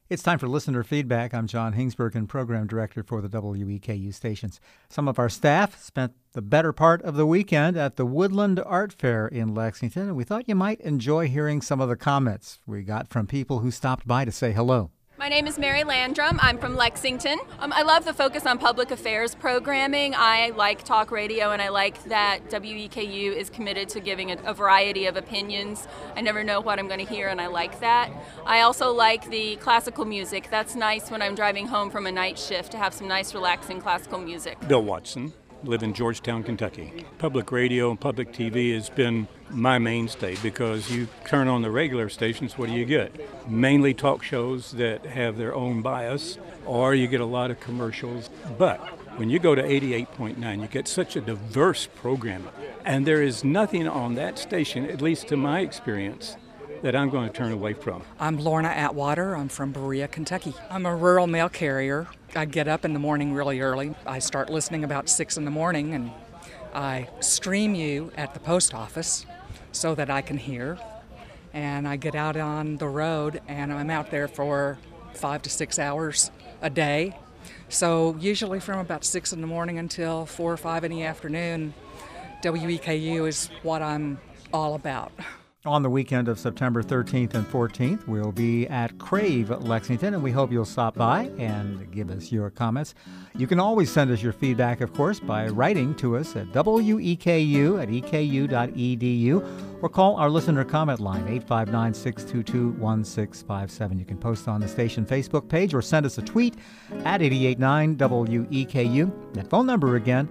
It's time for listener feedback. I'm John Hingsberg and program director for the WEKU stations. Some of our staff spent the better part of the weekend at the Woodland Art Fair in Lexington, and we thought you might enjoy hearing some of the comments we got from people who stopped by to say hello. My name is Mary Landrum. I'm from Lexington. I love the focus on public affairs programming. I like talk radio, and I like that WEKU is committed to giving a variety of opinions. I never know what I'm going to hear, and I like that. I also like the classical music. That's nice when I'm driving home from a night shift to have some nice, relaxing classical music. Bill Watson. Live in Georgetown, Kentucky. Public radio and public TV has been my mainstay because you turn on the regular stations, what do you get? Mainly talk shows that have their own bias, or you get a lot of commercials. But when you go to 88.9, you get such a diverse program. And there is nothing on that station, at least to my experience, that I'm going to turn away from. I'm Lorna Atwater. I'm from Berea, Kentucky. I'm a rural mail carrier. I get up in the morning really early. I start listening about 6 in the morning, and I stream you at the post office so that I can hear. And I get out on the road, and I'm out there for 5 to 6 hours a day. So usually from about 6 in the morning until 4 or 5 in the afternoon, WEKU is what I'm all about. On the weekend of September 13th and 14th, we'll be at Crave, Lexington, and we hope you'll stop by and give us your comments. You can always send us your feedback, of course, by writing to us at weku@eku.edu or call our listener comment line, 859-622-1657. You can post on the station Facebook page or send us a tweet at 889-WEKU. That phone number again,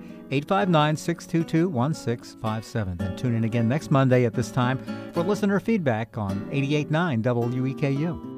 859-622-1657. Then tune in again next Monday at this time for listener feedback on 88.9 WEKU.